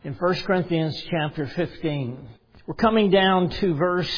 in 1 Corinthians chapter 15. We're coming down to verse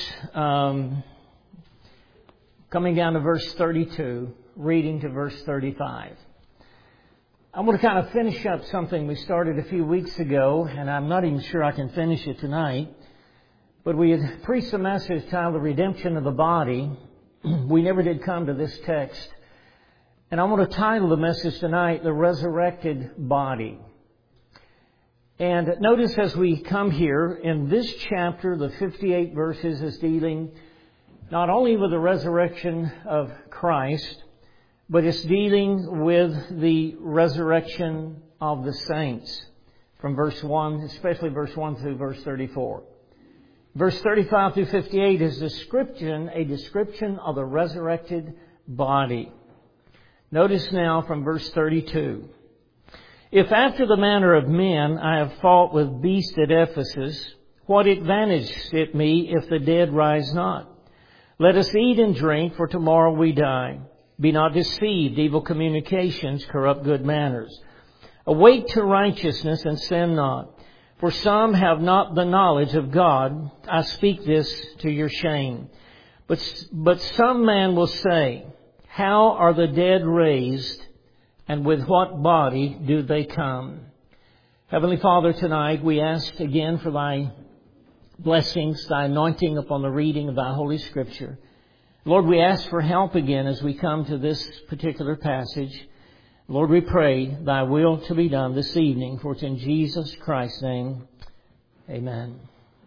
32, reading to verse 35. I want to kind of finish up something we started a few weeks ago, and I'm not even sure I can finish it tonight. But we had preached a message titled The Redemption of the Body. We never did come to this text. And I want to title the message tonight, The Resurrected Body. And notice as we come here, in this chapter, the 58 verses is dealing not only with the resurrection of Christ, but it's dealing with the resurrection of the saints. From verse 1, especially verse 1 through verse 34. Verse 35 through 58 is a description of the resurrected body. Notice now from verse 32. If after the manner of men I have fought with beasts at Ephesus, what advantage it me if the dead rise not? Let us eat and drink, for tomorrow we die. Be not deceived, evil communications corrupt good manners. Awake to righteousness and sin not. For some have not the knowledge of God. I speak this to your shame. But some man will say, how are the dead raised, and with what body do they come? Heavenly Father, tonight we ask again for Thy blessings, Thy anointing upon the reading of Thy Holy Scripture. Lord, we ask for help again as we come to this particular passage. Lord, we pray Thy will to be done this evening, for it's in Jesus Christ's name. Amen.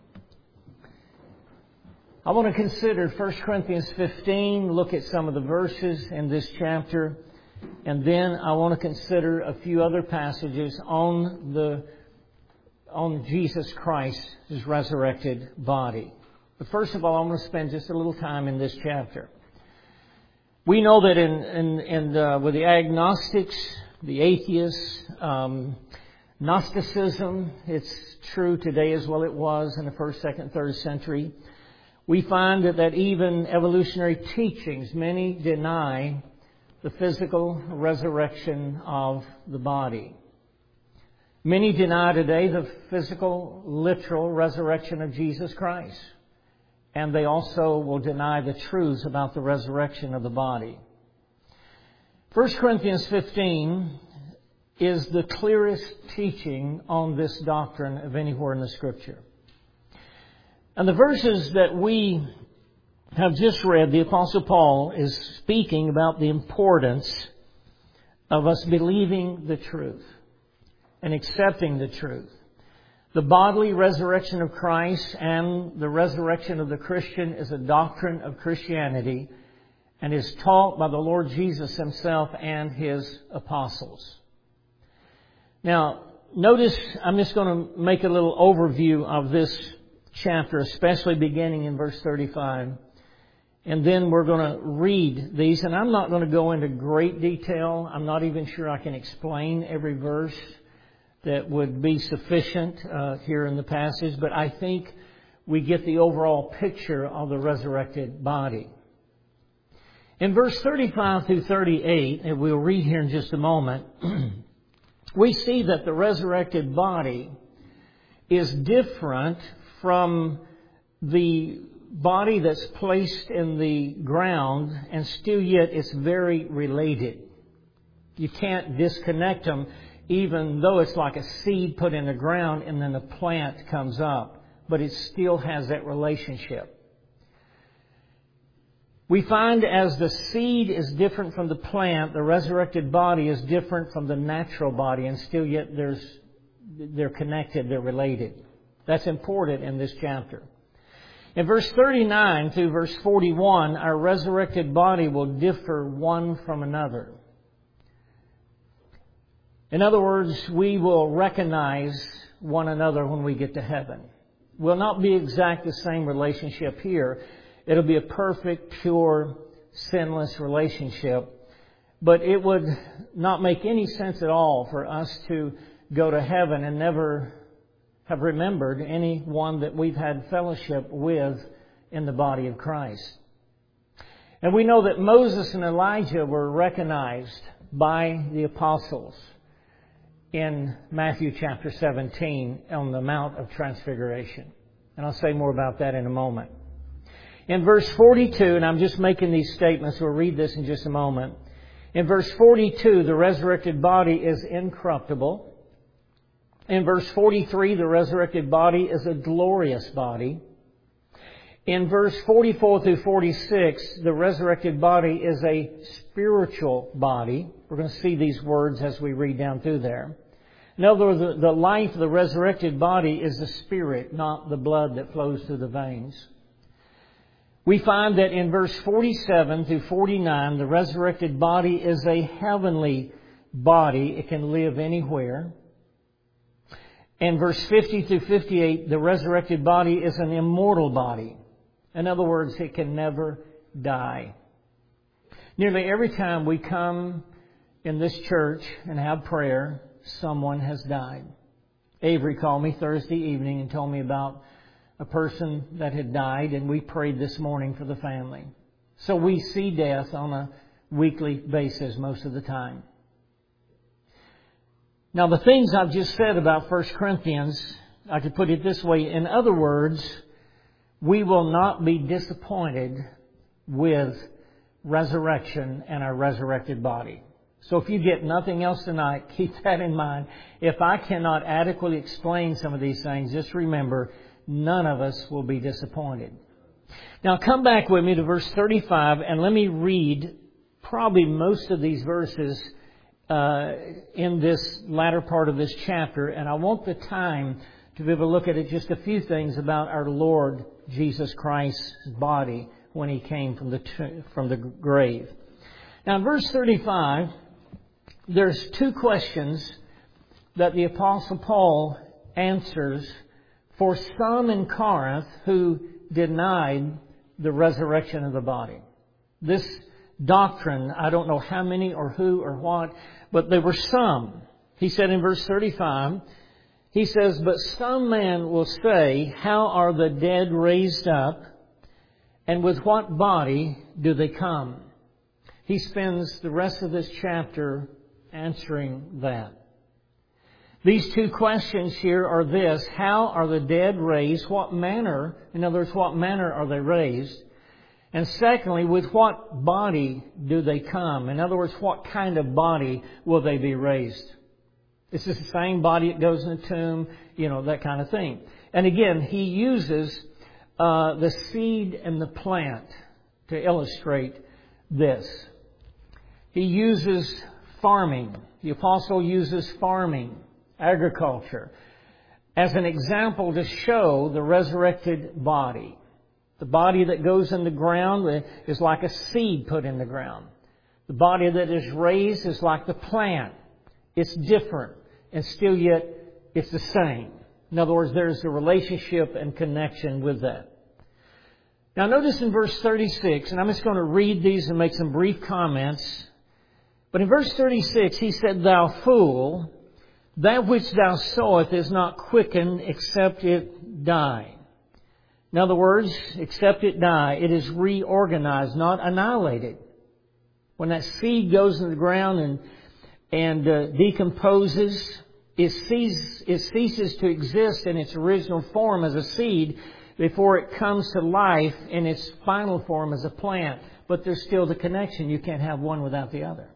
I want to consider 1 Corinthians 15, look at some of the verses in this chapter, and then I want to consider a few other passages on Jesus Christ, His resurrected body. But first of all, I'm going to spend just a little time in this chapter. We know that with the agnostics, the atheists, Gnosticism, it's true today as well it was in the 1st, 2nd, 3rd century. We find that even evolutionary teachings, many deny the physical resurrection of the body. Many deny today the physical, literal resurrection of Jesus Christ. And they also will deny the truths about the resurrection of the body. 1 Corinthians 15 is the clearest teaching on this doctrine of anywhere in the Scripture. And the verses that we have just read, the Apostle Paul is speaking about the importance of us believing the truth and accepting the truth. The bodily resurrection of Christ and the resurrection of the Christian is a doctrine of Christianity and is taught by the Lord Jesus Himself and His apostles. Now, notice I'm just going to make a little overview of this chapter, especially beginning in verse 35. And then we're going to read these. And I'm not going to go into great detail. I'm not even sure I can explain every verse that would be sufficient here in the passage. But I think we get the overall picture of the resurrected body. In verse 35 through 38, and we'll read here in just a moment, we see that the resurrected body is different from the body that's placed in the ground, and still yet it's very related. You can't disconnect them, even though it's like a seed put in the ground and then a plant comes up. But it still has that relationship. We find as the seed is different from the plant, the resurrected body is different from the natural body, and still yet they're connected, they're related. That's important in this chapter. In verse 39 through verse 41, our resurrected body will differ one from another. In other words, we will recognize one another when we get to heaven. Will not be exact the same relationship here. It'll be a perfect, pure, sinless relationship. But it would not make any sense at all for us to go to heaven and never have remembered anyone that we've had fellowship with in the body of Christ. And we know that Moses and Elijah were recognized by the apostles. in Matthew chapter 17 on the Mount of Transfiguration. And I'll say more about that in a moment. In verse 42, and I'm just making these statements, we'll read this in just a moment. In verse 42, the resurrected body is incorruptible. In verse 43, the resurrected body is a glorious body. In verse 44 through 46, the resurrected body is a spiritual body. We're going to see these words as we read down through there. In other words, the life of the resurrected body is the spirit, not the blood that flows through the veins. We find that in verse 47 through 49, the resurrected body is a heavenly body. It can live anywhere. In verse 50 through 58, the resurrected body is an immortal body. In other words, it can never die. Nearly every time we come in this church and have prayer, someone has died. Avery called me Thursday evening and told me about a person that had died, and we prayed this morning for the family. So we see death on a weekly basis most of the time. Now, the things I've just said about 1 Corinthians, I could put it this way. In other words, we will not be disappointed with resurrection and our resurrected body. So if you get nothing else tonight, keep that in mind. If I cannot adequately explain some of these things, just remember, none of us will be disappointed. Now come back with me to verse 35 and let me read probably most of these verses in this latter part of this chapter. And I want the time to be able to look at it, just a few things about our Lord Jesus Christ's body when He came from the grave. Now in verse 35, there's two questions that the Apostle Paul answers for some in Corinth who denied the resurrection of the body. This doctrine, I don't know how many or who or what, but there were some. He said in verse 35, he says, "But some men will say, how are the dead raised up? And with what body do they come?" He spends the rest of this chapter answering that. These two questions here are this: how are the dead raised? What manner, in other words, what manner are they raised? And secondly, with what body do they come? In other words, what kind of body will they be raised? Is this the same body that goes in the tomb? That kind of thing. And again, he uses the seed and the plant to illustrate this. He uses farming. The apostle uses farming, agriculture, as an example to show the resurrected body. The body that goes in the ground is like a seed put in the ground. The body that is raised is like the plant. It's different, and still yet it's the same. In other words, there's a relationship and connection with that. Now notice in verse 36, and I'm just going to read these and make some brief comments. But in verse 36, he said, "Thou fool, that which thou sowest is not quickened except it die." In other words, except it die, it is reorganized, not annihilated. When that seed goes in the ground and decomposes, it ceases to exist in its original form as a seed before it comes to life in its final form as a plant. But there's still the connection. You can't have one without the other.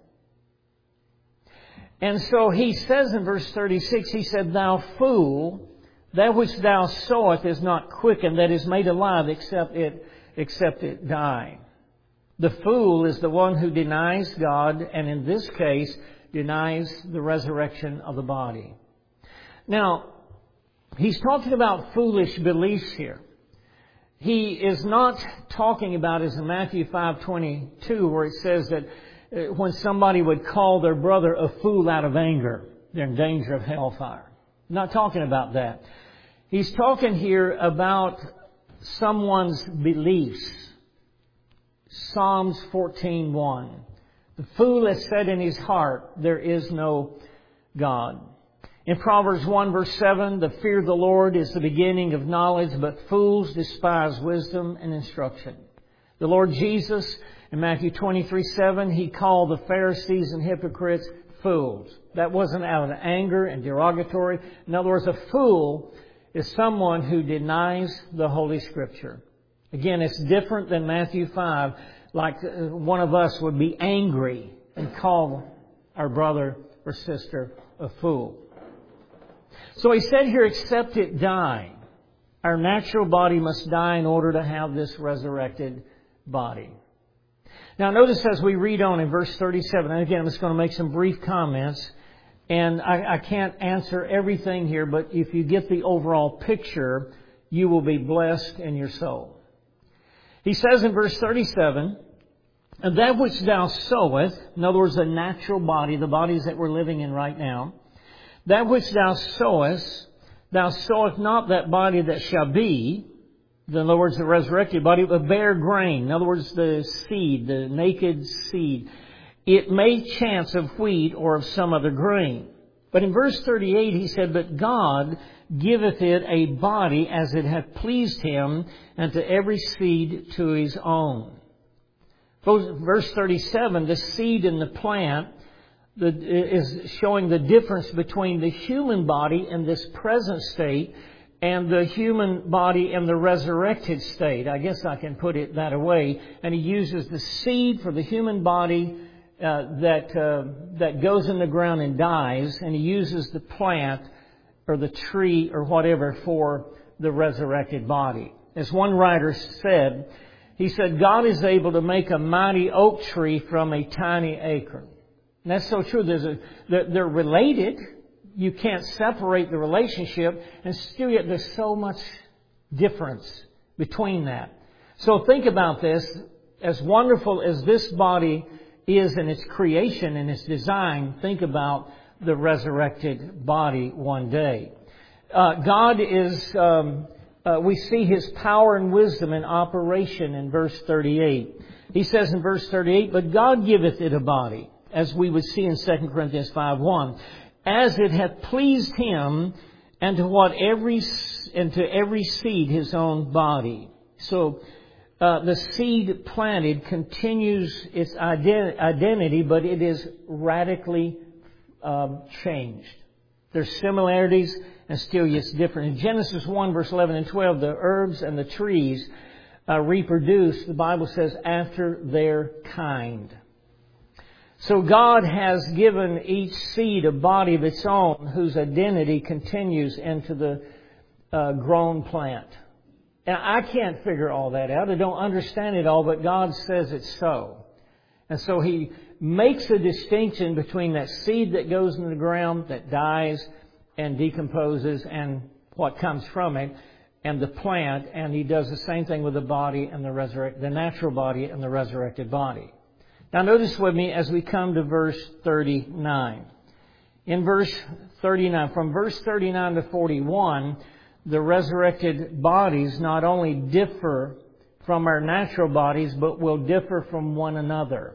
And so he says in verse 36, he said, "Thou fool, that which thou sowest is not quickened, that is made alive, except it die." The fool is the one who denies God, and in this case, denies the resurrection of the body. Now, he's talking about foolish beliefs here. He is not talking about, as in Matthew 5:22, where it says that when somebody would call their brother a fool out of anger, they're in danger of hellfire. I'm not talking about that. He's talking here about someone's beliefs. Psalms 14:1. "The fool has said in his heart, there is no God." In Proverbs 1 verse 7, "The fear of the Lord is the beginning of knowledge, but fools despise wisdom and instruction." The Lord Jesus, in Matthew 23:7, He called the Pharisees and hypocrites fools. That wasn't out of anger and derogatory. In other words, a fool is someone who denies the Holy Scripture. Again, it's different than Matthew 5, like one of us would be angry and call our brother or sister a fool. So he said here, except it die. Our natural body must die in order to have this resurrected body. Now notice as we read on in verse 37, and again I'm just going to make some brief comments, and I can't answer everything here, but if you get the overall picture, you will be blessed in your soul. He says in verse 37, and that which thou sowest, in other words, the natural body, the bodies that we're living in right now, that which thou sowest not that body that shall be, in other words, the resurrected body, but bear grain. In other words, the seed, the naked seed. It may chance of wheat or of some other grain. But in verse 38 he said, but God giveth it a body as it hath pleased Him, and to every seed to his own. Verse 37, the seed in the plant is showing the difference between the human body in this present state and the human body in the resurrected state. I guess I can put it that way. And he uses the seed for the human body that goes in the ground and dies, and he uses the plant or the tree or whatever for the resurrected body. As one writer said, he said, God is able to make a mighty oak tree from a tiny acorn. And that's so true. They're related. You can't separate the relationship, and still yet there's so much difference between that. So think about this. As wonderful as this body is in its creation and its design, think about the resurrected body one day. God is, we see His power and wisdom in operation in verse 38. He says in verse 38, but God giveth it a body, as we would see in 2 Corinthians 5:1, as it hath pleased Him, and to every seed His own body. So the seed planted continues its identity, but it is radically changed. There's similarities, and still it's different. In Genesis 1, verse 11 and 12, the herbs and the trees reproduce, the Bible says, after their kind. So God has given each seed a body of its own whose identity continues into the grown plant. And I can't figure all that out. I don't understand it all, but God says it's so. And so He makes a distinction between that seed that goes in the ground, that dies and decomposes, and what comes from it, and the plant. And He does the same thing with the body and the natural body and the resurrected body. Now notice with me as we come to verse 39. In verse 39, from verse 39 to 41, the resurrected bodies not only differ from our natural bodies, but will differ from one another.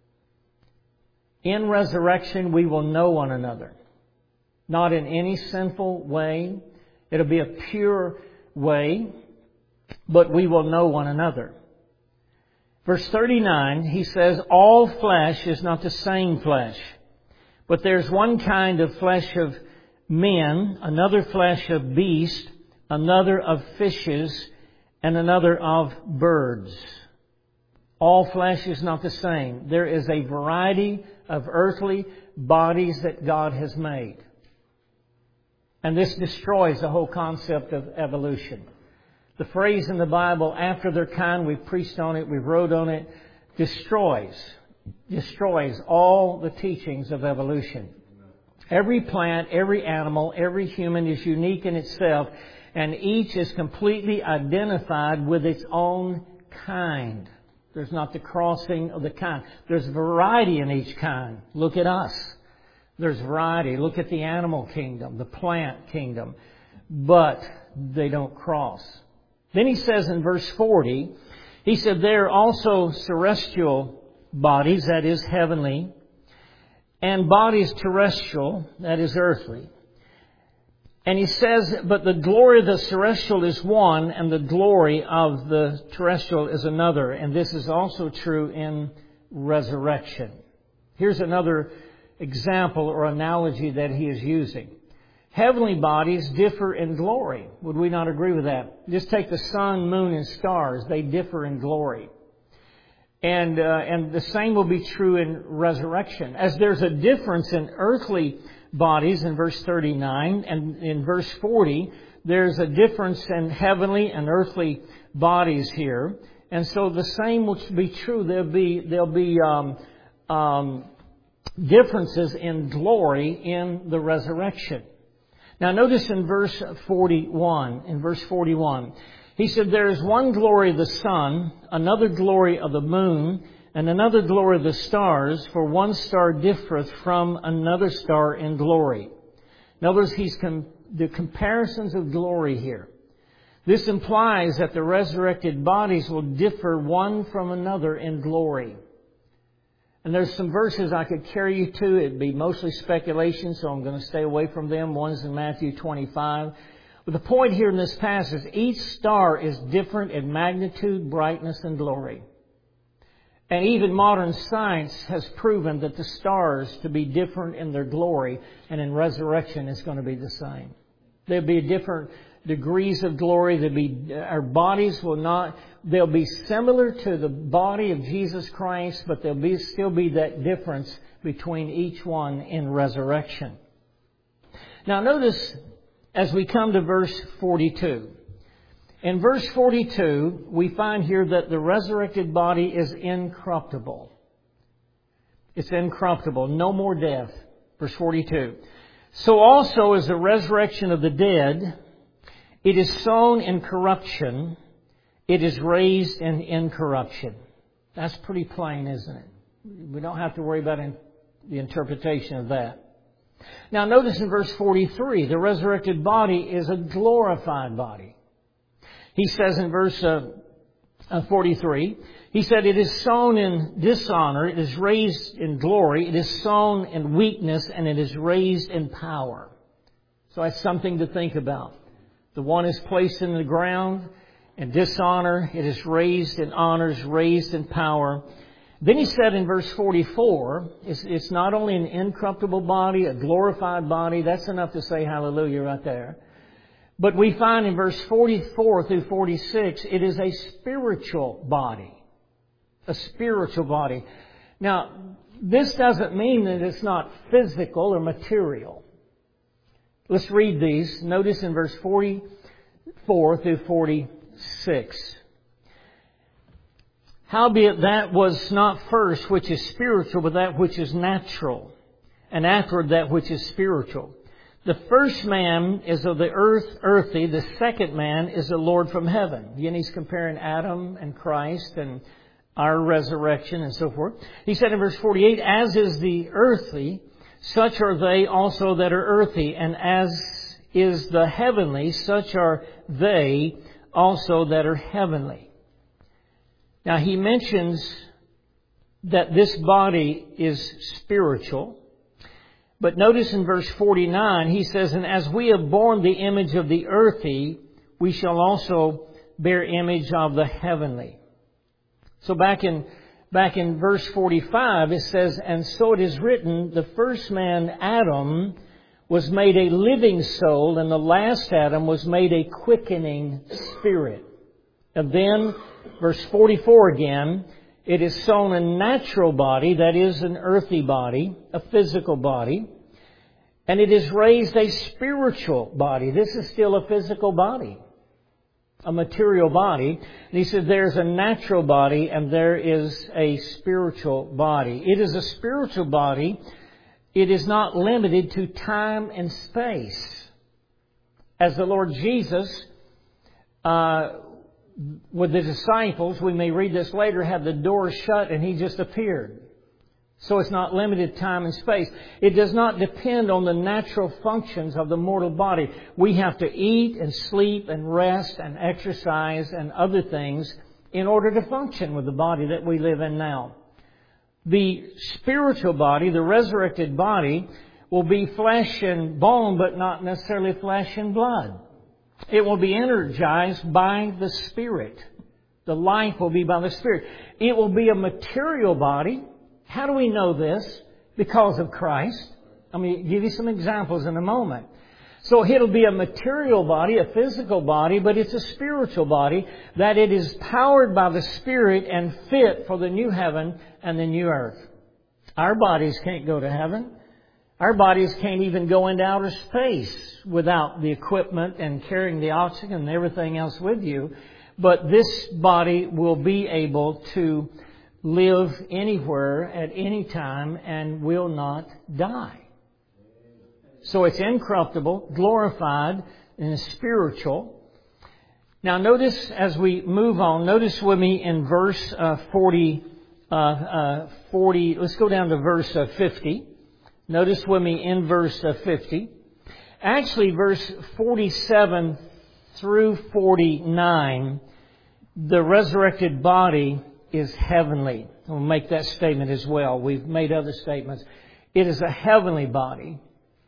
In resurrection, we will know one another. Not in any sinful way. It'll be a pure way, but we will know one another. Verse 39, he says, all flesh is not the same flesh, but there's one kind of flesh of men, another flesh of beasts, another of fishes, and another of birds. All flesh is not the same. There is a variety of earthly bodies that God has made. And this destroys the whole concept of evolution. The phrase in the Bible, after their kind, we've preached on it, we've wrote on it, destroys all the teachings of evolution. Every plant, every animal, every human is unique in itself, and each is completely identified with its own kind. There's not the crossing of the kind. There's variety in each kind. Look at us. There's variety. Look at the animal kingdom, the plant kingdom. But they don't cross. Then he says in verse 40, he said, there are also celestial bodies, that is heavenly, and bodies terrestrial, that is earthly. And he says, but the glory of the celestial is one, and the glory of the terrestrial is another. And this is also true in resurrection. Here's another example or analogy that he is using. Heavenly bodies differ in glory. Would we not agree with that? Just take the sun, moon, and stars. They differ in glory. And the same will be true in resurrection. As there's a difference in earthly bodies in verse 39, and in verse 40, there's a difference in heavenly and earthly bodies here. And so the same will be true. There'll be differences in glory in the resurrection. Now notice in verse 41, he said, there is one glory of the sun, another glory of the moon, and another glory of the stars, for one star differeth from another star in glory. Notice the comparisons of glory here. This implies that the resurrected bodies will differ one from another in glory. And there's some verses I could carry you to. It'd be mostly speculation, so I'm going to stay away from them. One's in Matthew 25. But the point here in this passage, each star is different in magnitude, brightness, and glory. And even modern science has proven that the stars to be different in their glory, and in resurrection it's going to be the same. There'll be different degrees of glory. Our bodies they'll be similar to the body of Jesus Christ, but there'll still be that difference between each one in resurrection. Now notice as we come to verse 42. In verse 42, we find here that the resurrected body is incorruptible. It's incorruptible. No more death. Verse 42. So also is the resurrection of the dead. It is sown in corruption. It is raised in incorruption. That's pretty plain, isn't it? We don't have to worry about the interpretation of that. Now notice in verse 43, the resurrected body is a glorified body. He says in verse 43, he said, it is sown in dishonor, it is raised in glory, it is sown in weakness, and it is raised in power. So that's something to think about. The one is placed in the ground in dishonor, it is raised in honors, raised in power. Then he said in verse 44, it's not only an incorruptible body, a glorified body. That's enough to say hallelujah right there. But we find in verse 44 through 46, it is a spiritual body. A spiritual body. Now, this doesn't mean that it's not physical or material. Let's read these. Notice in verse 44 through 46. Howbeit that was not first which is spiritual, but that which is natural, and afterward that which is spiritual. The first man is of the earth, earthy. The second man is the Lord from heaven. Again, he's comparing Adam and Christ and our resurrection and so forth. He said in verse 48, as is the earthly, such are they also that are earthy, and as is the heavenly, such are they also that are heavenly. Now, he mentions that this body is spiritual. But notice in verse 49, he says, and as we have borne the image of the earthy, we shall also bear image of the heavenly. So back in verse 45, it says, and so it is written, the first man, Adam, was made a living soul, and the last Adam was made a quickening spirit. And then, verse 44 again, it is sown a natural body, that is an earthy body, a physical body. And it is raised a spiritual body. This is still a physical body, a material body. And he said there's a natural body and there is a spiritual body. It is a spiritual body. It is not limited to time and space. As the Lord Jesus, with the disciples, we may read this later, had the door shut and He just appeared. So it's not limited time and space. It does not depend on the natural functions of the mortal body. We have to eat and sleep and rest and exercise and other things in order to function with the body that we live in now. The spiritual body, the resurrected body, will be flesh and bone, but not necessarily flesh and blood. It will be energized by the Spirit. The life will be by the Spirit. It will be a material body. How do we know this? because of Christ. I'm going to give you some examples in a moment. So it'll be a material body, a physical body, but it's a spiritual body, that it is powered by the Spirit and fit for the new heaven and the new earth. Our bodies can't go to heaven. Our bodies can't even go into outer space without the equipment and carrying the oxygen and everything else with you. But this body will be able to live anywhere at any time and will not die. So it's incorruptible, glorified, and is spiritual. Now notice as we move on, notice with me in verse 40, let's go down to verse 50. Notice with me in verse 50. Actually, verse 47 through 49, the resurrected body is heavenly. We'll make that statement as well. We've made other statements. It is a heavenly body.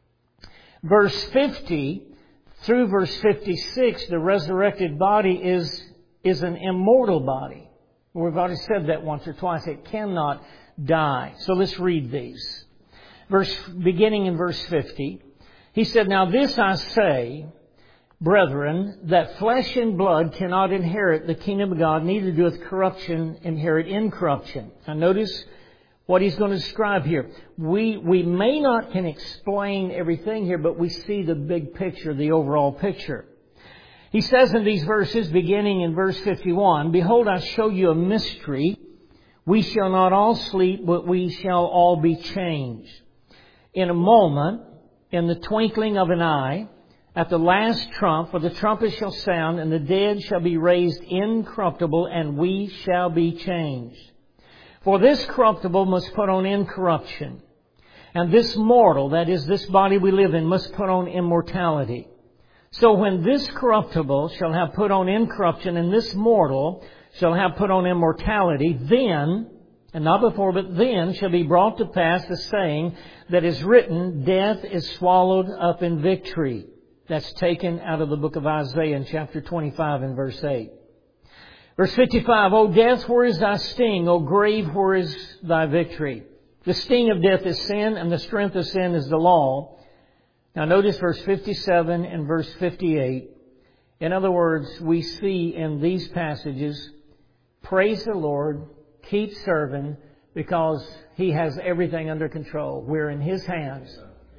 Verse 50 through verse 56, the resurrected body is an immortal body. We've already said that once or twice. It cannot die. So let's read these. Beginning in verse 50, he said, "Now this I say, brethren, that flesh and blood cannot inherit the kingdom of God, neither doeth corruption inherit incorruption." Now notice what he's going to describe here. We may not can explain everything here, but we see the big picture, the overall picture. He says in these verses, beginning in verse 51, "Behold, I show you a mystery. We shall not all sleep, but we shall all be changed. In a moment, in the twinkling of an eye, at the last trump, for the trumpet shall sound, and the dead shall be raised incorruptible, and we shall be changed. For this corruptible must put on incorruption, and this mortal, that is, this body we live in, must put on immortality. So when this corruptible shall have put on incorruption, and this mortal shall have put on immortality, then, and not before, but then shall be brought to pass the saying that is written, Death is swallowed up in victory." That's taken out of the book of Isaiah in chapter 25 and verse 8. Verse 55, "O death, where is thy sting? O grave, where is thy victory? The sting of death is sin, and the strength of sin is the law." Now notice verse 57 and verse 58. In other words, we see in these passages, praise the Lord, keep serving, because He has everything under control. We're in His hands.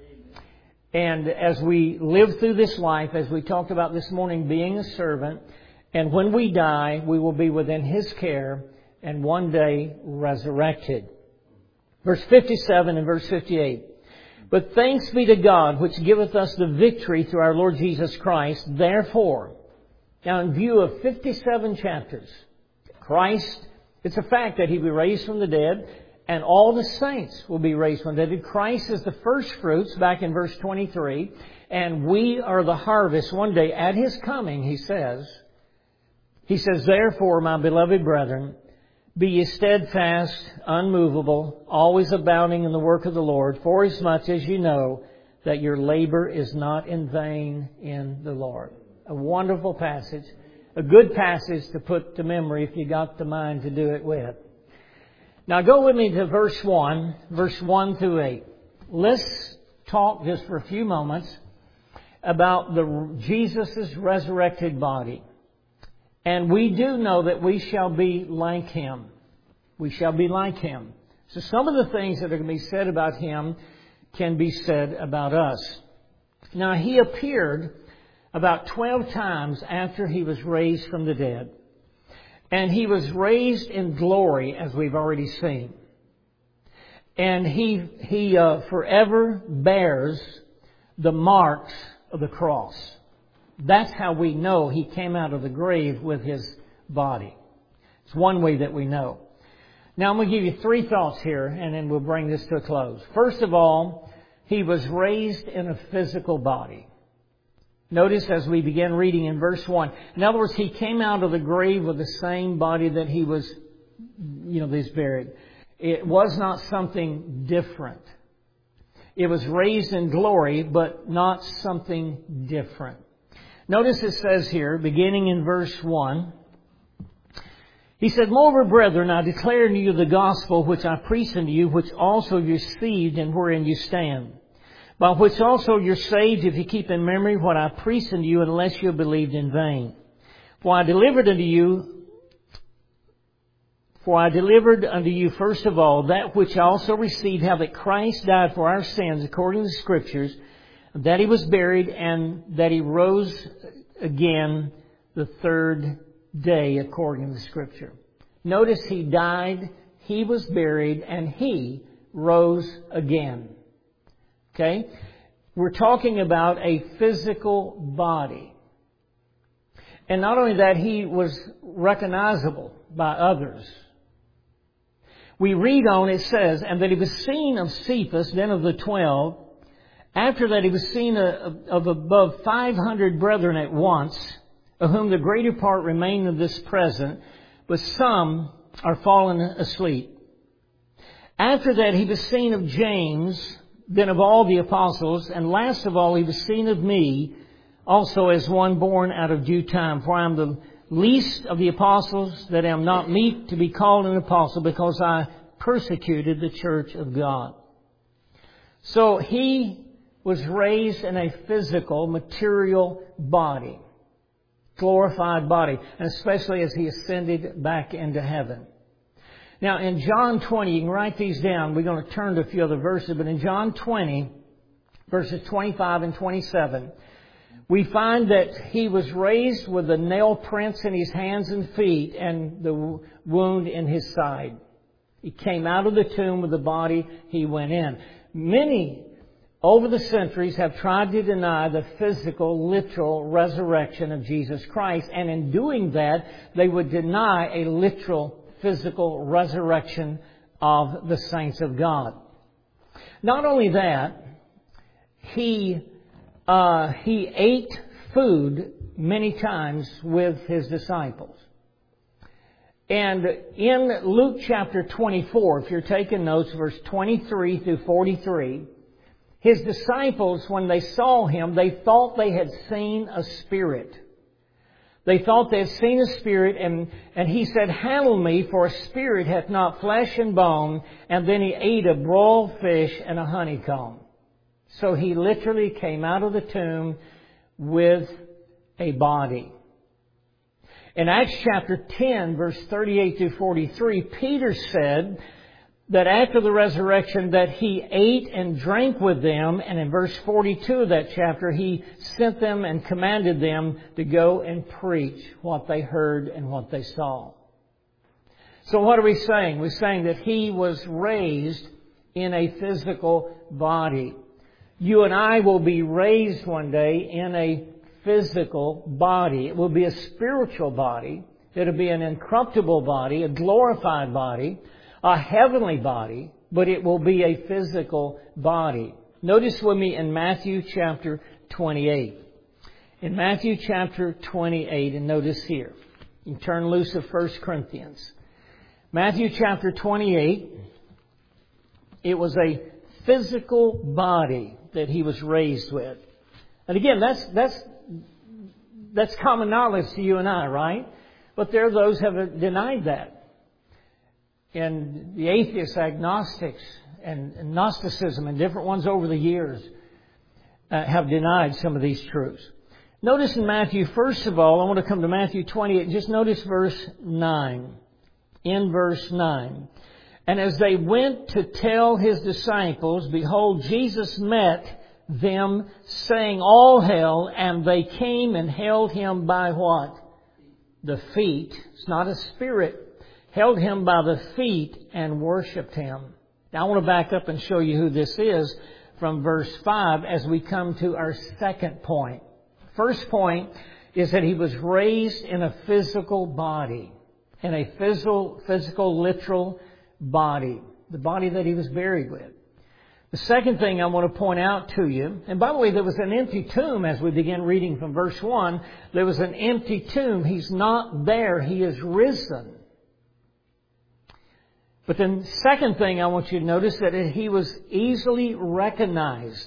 And as we live through this life, as we talked about this morning, being a servant, and when we die, we will be within His care and one day resurrected. Verse 57 and verse 58. "But thanks be to God, which giveth us the victory through our Lord Jesus Christ. Therefore," now in view of 57 chapters, Christ, it's a fact that He will be raised from the dead, and all the saints will be raised from the dead. Christ is the first fruits, back in verse 23, and we are the harvest one day at His coming, He says, "Therefore, my beloved brethren, be ye steadfast, unmovable, always abounding in the work of the Lord, forasmuch as you know that your labor is not in vain in the Lord." A wonderful passage. A good passage to put to memory if you got the mind to do it with. Now go with me to verse 1 through 8. Let's talk just for a few moments about Jesus' resurrected body. And we do know that we shall be like Him. We shall be like Him. So some of the things that are going to be said about Him can be said about us. Now He appeared about 12 times after He was raised from the dead. And He was raised in glory, as we've already seen. And He forever bears the marks of the cross. That's how we know He came out of the grave with His body. It's one way that we know. Now I'm going to give you 3 thoughts here, and then we'll bring this to a close. First of all, He was raised in a physical body. Notice as we begin reading in verse 1. In other words, He came out of the grave with the same body that He was, that He's buried. It was not something different. It was raised in glory, but not something different. Notice it says here, beginning in verse 1, He said, "Moreover, brethren, I declare unto you the gospel which I preached unto you, which also you received and wherein you stand, by which also you're saved, if you keep in memory what I preached unto you, unless you have believed in vain. For I delivered unto you first of all that which I also received, how that Christ died for our sins according to the Scriptures, that He was buried, and that He rose again the third day according to the Scripture." Notice He died, He was buried, and He rose again. Okay? We're talking about a physical body. And not only that, He was recognizable by others. We read on, it says, "And that He was seen of Cephas, then of the 12. After that He was seen of above 500 brethren at once, of whom the greater part remain of this present, but some are fallen asleep. After that He was seen of James, then of all the apostles, and last of all He was seen of me, also as one born out of due time. For I am the least of the apostles, that am not meet to be called an apostle, because I persecuted the church of God." So He was raised in a physical, material body, glorified body, and especially as He ascended back into heaven. Now in John 20, you can write these down. We're going to turn to a few other verses, but in John 20, verses 25 and 27, we find that He was raised with the nail prints in His hands and feet and the wound in His side. He came out of the tomb with the body He went in. Many over the centuries have tried to deny the physical, literal resurrection of Jesus Christ. And in doing that, they would deny a literal, physical resurrection of the saints of God. Not only that, He ate food many times with His disciples. And in Luke chapter 24, if you're taking notes, verse 23 through 43, His disciples, when they saw Him, they thought they had seen a spirit. They thought they had seen a spirit, and He said, "Handle me, for a spirit hath not flesh and bone." And then He ate a broiled fish and a honeycomb. So He literally came out of the tomb with a body. In Acts chapter 10, verse 38 through 43, Peter said that after the resurrection that He ate and drank with them. And in verse 42 of that chapter, He sent them and commanded them to go and preach what they heard and what they saw. So what are we saying? We're saying that He was raised in a physical body. You and I will be raised one day in a physical body. It will be a spiritual body. It'll be an incorruptible body, a glorified body, a heavenly body, but it will be a physical body. Notice with me in Matthew chapter 28. In Matthew chapter 28, and notice here. You can turn loose of 1 Corinthians. Matthew chapter 28, it was a physical body that He was raised with. And again, that's common knowledge to you and I, right? But there are those who have denied that. And the atheists, agnostics, and Gnosticism, and different ones over the years have denied some of these truths. Notice in Matthew, first of all, I want to come to Matthew 28. Just notice verse 9. In verse 9. "And as they went to tell His disciples, behold, Jesus met them, saying, All hail, and they came and held Him by what? The feet." It's not a spirit. Held Him by the feet and worshipped Him. Now I want to back up and show you who this is from verse 5 as we come to our second point. First point is that He was raised in a physical body. In a physical, literal body. The body that He was buried with. The second thing I want to point out to you, and by the way, there was an empty tomb as we begin reading from verse 1. There was an empty tomb. He's not there. He is risen. But then second thing I want you to notice that He was easily recognized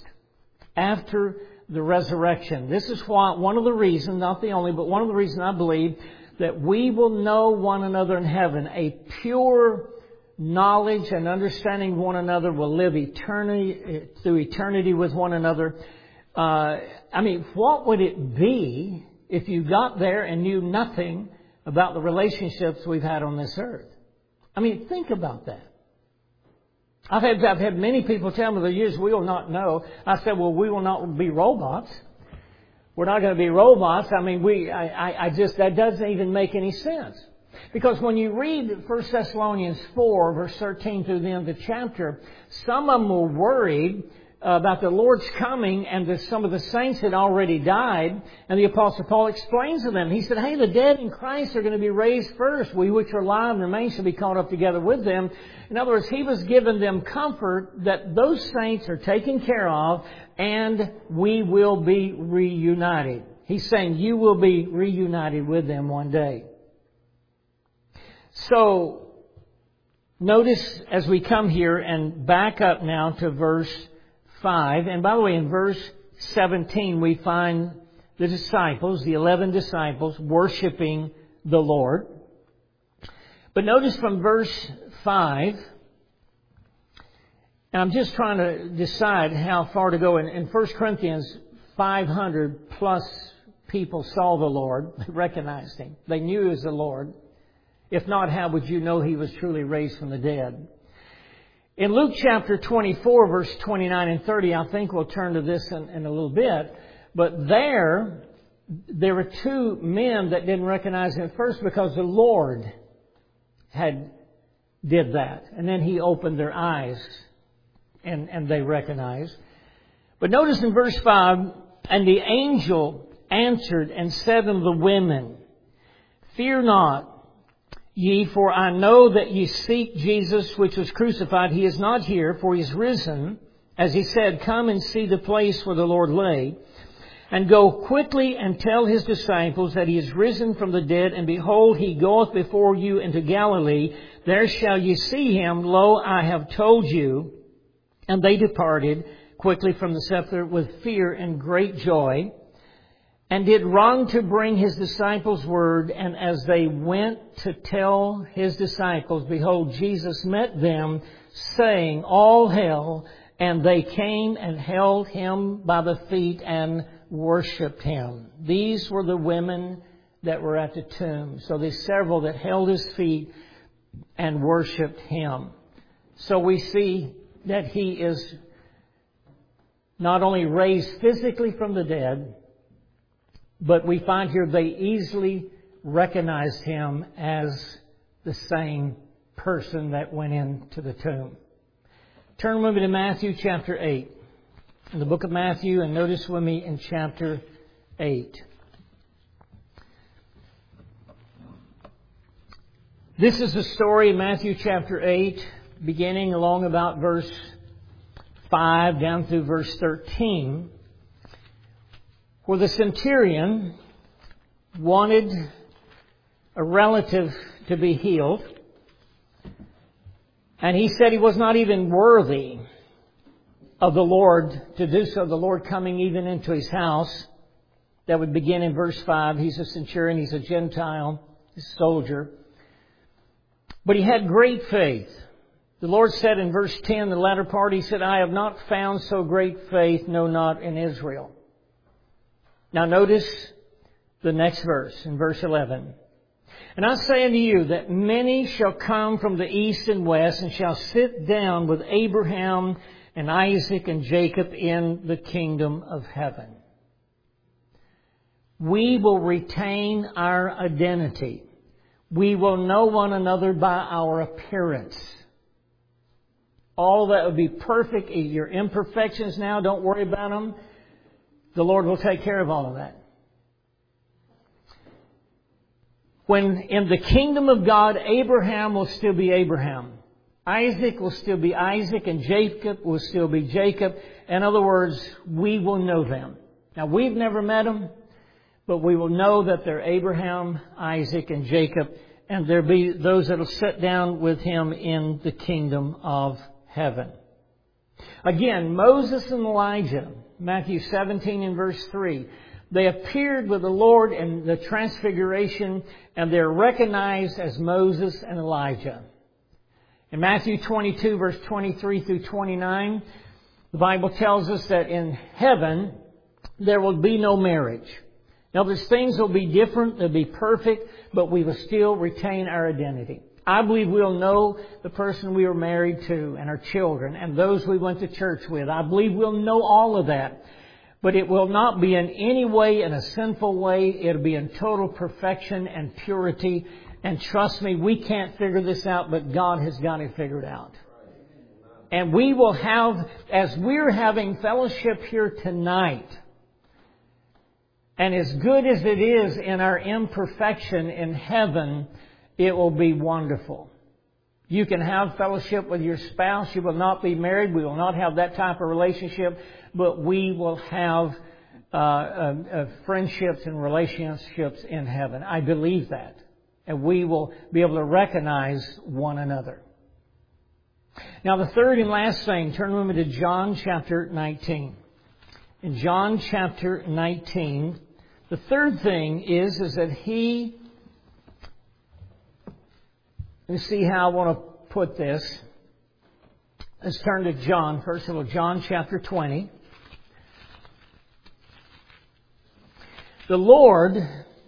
after the resurrection. This is why one of the reasons, not the only, but one of the reasons I believe that we will know one another in heaven. A pure knowledge and understanding of one another will live through eternity with one another. What would it be if you got there and knew nothing about the relationships we've had on this earth? Think about that. I've had many people tell me for years, we will not know. I said, well, we will not be robots. We're not going to be robots. That doesn't even make any sense. Because when you read 1 Thessalonians 4, verse 13 through the end of the chapter, some of them were worried about the Lord's coming, and that some of the saints had already died. And the Apostle Paul explains to them. He said, hey, the dead in Christ are going to be raised first. We which are alive and remain shall be caught up together with them. In other words, he was giving them comfort that those saints are taken care of and we will be reunited. He's saying you will be reunited with them one day. So, notice as we come here and back up now to verse 5. And by the way, in verse 17 we find the disciples, the 11 disciples, worshiping the Lord. But notice from verse 5, and I'm just trying to decide how far to go. In 1 Corinthians, 500 plus people saw the Lord, recognized Him. They knew He was the Lord. If not, how would you know He was truly raised from the dead? In Luke chapter 24, verse 29 and 30, I think we'll turn to this in a little bit. But there were two men that didn't recognize Him at first because the Lord did that. And then He opened their eyes and they recognized. But notice in verse 5, and the angel answered and said unto the women, fear not, ye, for I know that ye seek Jesus which was crucified. He is not here, for He is risen. As He said, come and see the place where the Lord lay. And go quickly and tell His disciples that He is risen from the dead. And behold, He goeth before you into Galilee. There shall ye see Him. Lo, I have told you. And they departed quickly from the sepulchre with fear and great joy, and did run to bring His disciples word. And as they went to tell His disciples, behold, Jesus met them, saying, all hail. And they came and held Him by the feet and worshipped Him. These were the women that were at the tomb. So there's several that held His feet and worshipped Him. So we see that He is not only raised physically from the dead, but we find here they easily recognized Him as the same person that went into the tomb. Turn with me to Matthew chapter 8. In the book of Matthew, and notice with me in chapter 8. This is the story in Matthew chapter 8, beginning along about verse 5 down through verse 13, where the centurion wanted a relative to be healed. And he said he was not even worthy of the Lord to do so, the Lord coming even into his house. That would begin in verse 5. He's a centurion, he's a Gentile, he's a soldier. But he had great faith. The Lord said in verse 10, the latter part, He said, I have not found so great faith, no, not in Israel. Now notice the next verse, in verse 11. And I say unto you that many shall come from the east and west, and shall sit down with Abraham and Isaac and Jacob in the kingdom of heaven. We will retain our identity. We will know one another by our appearance. All that would be perfect. Your imperfections now, don't worry about them. The Lord will take care of all of that. When in the kingdom of God, Abraham will still be Abraham. Isaac will still be Isaac, and Jacob will still be Jacob. In other words, we will know them. Now, we've never met them, but we will know that they're Abraham, Isaac, and Jacob, and there'll be those that will sit down with him in the kingdom of heaven. Again, Moses and Elijah, Matthew 17 and verse 3. They appeared with the Lord in the Transfiguration, and they're recognized as Moses and Elijah. In Matthew 22, verse 23 through 29, the Bible tells us that in heaven there will be no marriage. Now, these things will be different, they'll be perfect, but we will still retain our identity. I believe we'll know the person we were married to and our children and those we went to church with. I believe we'll know all of that. But it will not be in any way in a sinful way. It'll be in total perfection and purity. And trust me, we can't figure this out, but God has got it figured out. And we will have, as we're having fellowship here tonight, and as good as it is in our imperfection in heaven, it will be wonderful. You can have fellowship with your spouse. You will not be married. We will not have that type of relationship. But we will have friendships and relationships in heaven. I believe that. And we will be able to recognize one another. Now, the third and last thing, turn with me to John chapter 19. In John chapter 19, the third thing is that He... Let me see how I want to put this. Let's turn to John. First of all, John chapter 20. The Lord,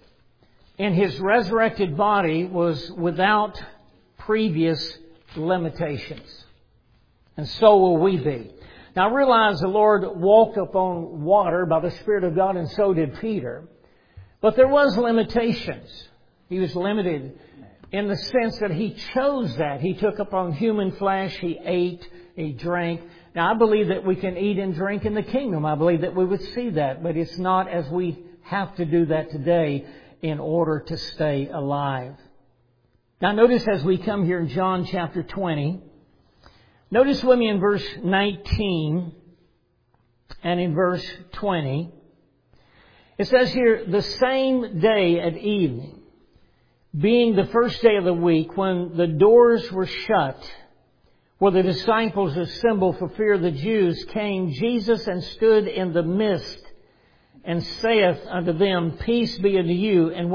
in His resurrected body, was without previous limitations. And so will we be. Now, I realize the Lord walked upon water by the Spirit of God, and so did Peter. But there was limitations. He was limited in the sense that He chose that. He took upon human flesh. He ate. He drank. Now, I believe that we can eat and drink in the kingdom. I believe that we would see that. But it's not as we have to do that today in order to stay alive. Now, notice as we come here in John chapter 20, notice with me in verse 19 and in verse 20. It says here, the same day at evening, being the first day of the week, when the doors were shut, where the disciples assembled for fear of the Jews, came Jesus and stood in the midst, and saith unto them, Peace be unto you. And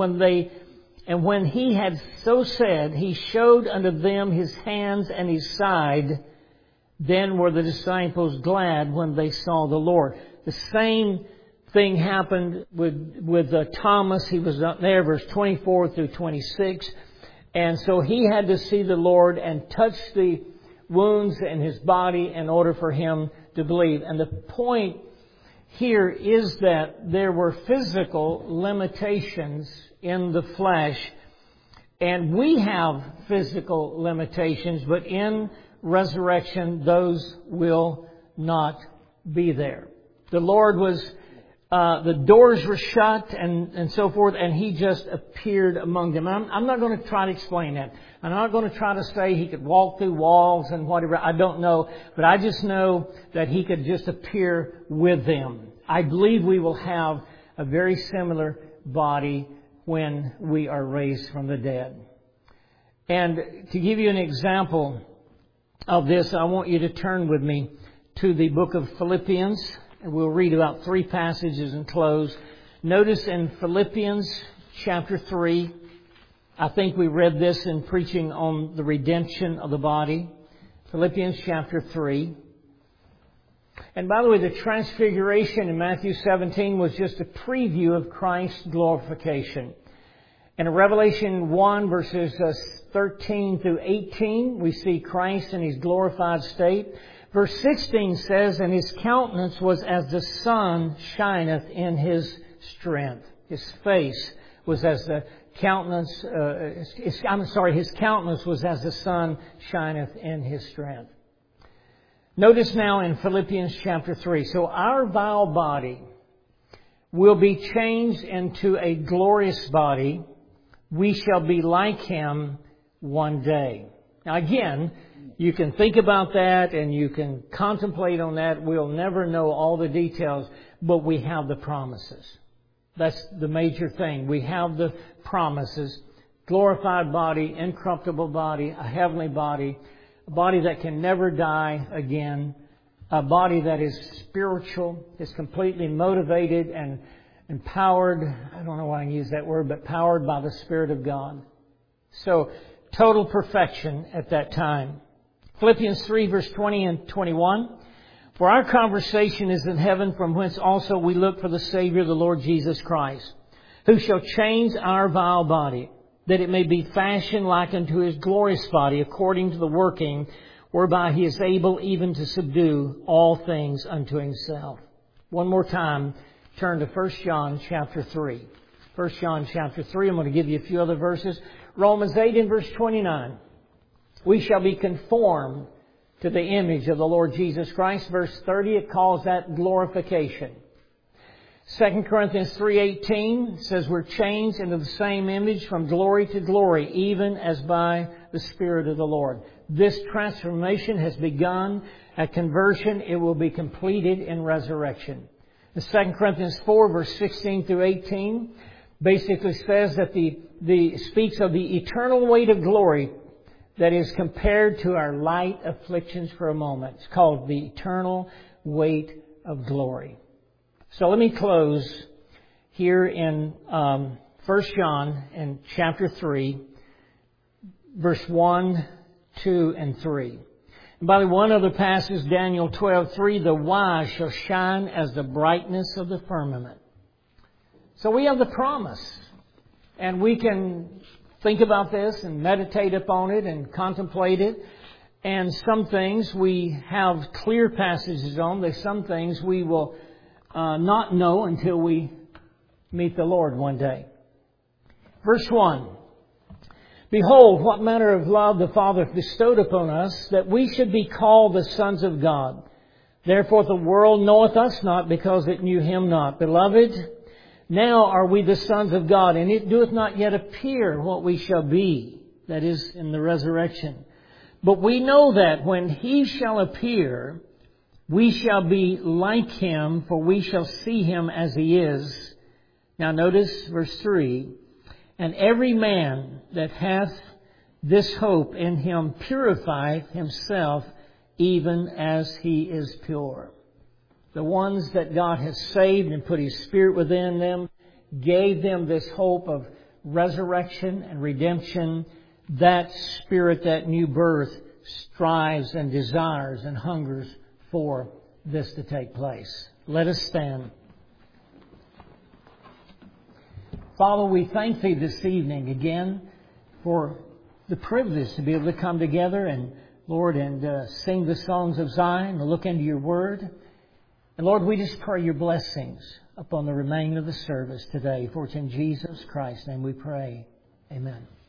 when He had so said, He showed unto them His hands and His side. Then were the disciples glad when they saw the Lord. The same thing happened with Thomas. He was up there, verse 24 through 26. And so he had to see the Lord and touch the wounds in His body in order for him to believe. And the point here is that there were physical limitations in the flesh. And we have physical limitations, but in resurrection, those will not be there. The Lord was... the doors were shut and so forth, and He just appeared among them. I'm not going to try to explain that. I'm not going to try to say He could walk through walls and whatever. I don't know. But I just know that He could just appear with them. I believe we will have a very similar body when we are raised from the dead. And to give you an example of this, I want you to turn with me to the book of Philippians. And we'll read about 3 passages and close. Notice in Philippians chapter 3, I think we read this in preaching on the redemption of the body. Philippians chapter 3. And by the way, the transfiguration in Matthew 17 was just a preview of Christ's glorification. And in Revelation 1 verses 13 through 18, we see Christ in His glorified state. Verse 16 says, And His countenance was as the sun shineth in His strength. His face was as the countenance, His countenance was as the sun shineth in His strength. Notice now in Philippians chapter 3. So our vile body will be changed into a glorious body. We shall be like Him one day. Now again, you can think about that and you can contemplate on that. We'll never know all the details, but we have the promises. That's the major thing. We have the promises. Glorified body, incorruptible body, a heavenly body, a body that can never die again, a body that is spiritual, is completely motivated empowered, I don't know why I use that word, but powered by the Spirit of God. So, total perfection at that time. Philippians 3 verse 20 and 21. For our conversation is in heaven, from whence also we look for the Savior, the Lord Jesus Christ, who shall change our vile body, that it may be fashioned like unto His glorious body, according to the working whereby He is able even to subdue all things unto Himself. One more time, turn to 1 John chapter 3. 1 John chapter 3, I'm going to give you a few other verses. Romans 8 and verse 29. We shall be conformed to the image of the Lord Jesus Christ. Verse 30, it calls that glorification. 2 Corinthians 3:18 says we're changed into the same image from glory to glory, even as by the Spirit of the Lord. This transformation has begun at conversion. It will be completed in resurrection. The 2 Corinthians 4 verse 16 through 18 basically says that speaks of the eternal weight of glory that is compared to our light afflictions for a moment. It's called the eternal weight of glory. So let me close here in 1 John in chapter 3, verse 1, 2, and 3. And by the one other passage, Daniel 12:3, the wise shall shine as the brightness of the firmament. So we have the promise, and we can think about this and meditate upon it and contemplate it. And some things we have clear passages on. There's some things we will not know until we meet the Lord one day. Verse 1. Behold, what manner of love the Father bestowed upon us, that we should be called the sons of God. Therefore the world knoweth us not, because it knew Him not. Beloved, now are we the sons of God, and it doeth not yet appear what we shall be, that is, in the resurrection. But we know that when He shall appear, we shall be like Him, for we shall see Him as He is. Now notice verse 3. And every man that hath this hope in Him purifieth himself, even as he is pure. The ones that God has saved and put His Spirit within them, gave them this hope of resurrection and redemption. That Spirit, that new birth, strives and desires and hungers for this to take place. Let us stand. Father, we thank Thee this evening again for the privilege to be able to come together and, Lord, and sing the songs of Zion and look into Your Word. And Lord, we just pray Your blessings upon the remaining of the service today. For it's in Jesus Christ's name we pray. Amen.